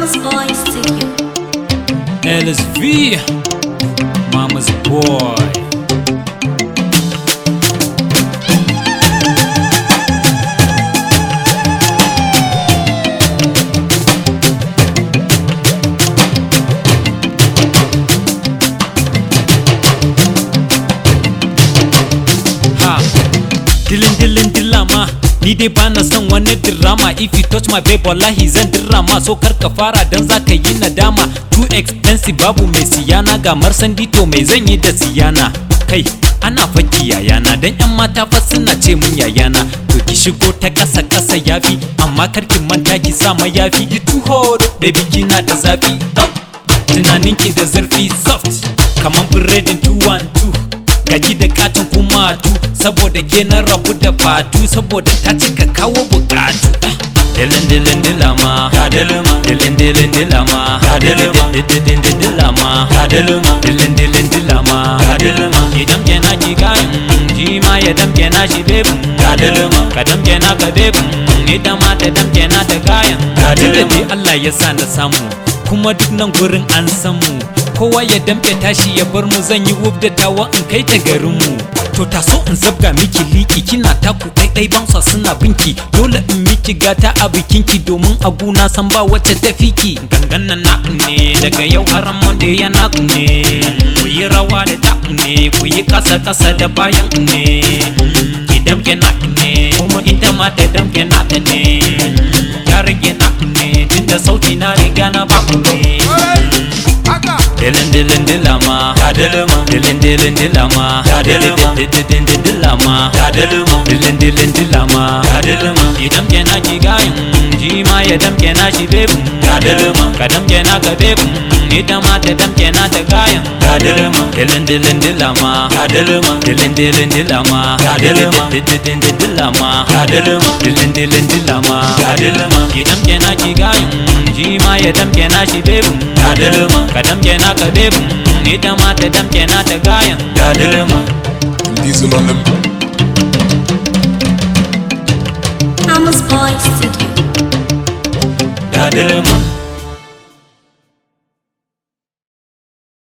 Mama's Boy Studio. LSV, Mama's Boy. Dilin dilama ni dai bana son wani drama. If you touch my babe wallahi zan drama. So kar ka fara dan zaka yi nadama. Too expensive babu mai siyana. Ga marsandito mai zan yi da siyana. Kai ana faki yayana dan yan mata fa suna ce mun yayana. To ki shigo ta kasa kasa yafi, amma kar ki manta ki sa mayafi. You too hot baby kina da zafi. Tunaninki da zurfi soft kaman biredin 212. Gaji da katin kuma tu saboda ke na rabu da fatu, saboda ta cika kawo bukatu. Dilin dilama dilin dilama dilama dilin dilama idan kena ki gayin ji ma ya damke na shi bebu ka damke na ka bebu ita ma ta damke na ta gayan. Tunda dai Allah ya sa na samu kuma duk nan gurin an san mu, kowa ya damke tashi ya bar mu. Zan yi wuf da tawa in kai ta garin mu. To taso in zabga miki liki, kina taku ɗaiɗai bansa suna binki. Dole in miki gata a bikinki domin a guna san ba wacce ta fiki. Gangan nan naku ne daga yau har Monday ya naku ne. Ku yi rawa da taku ne, ku yi kasa kasa da bayan ne. Ki damke naku ne kuma ita ma ta damke nata ne. Ya rage naku ne tunda sauti na riga na baku ne. Dilin dilama dilin dilama dilin dilama idan kena ki gayin ji ma ya damke na shi bebu ka damke na ka bebu ita ma ta damke na ta gayan. Dilin dilama dilin dilama dilin dilama idan kena ki gayin ji ma ya damke na shi bebu ka damke na ka bebu ita ma ta damke na ta gayan. Mama's Boy Studio.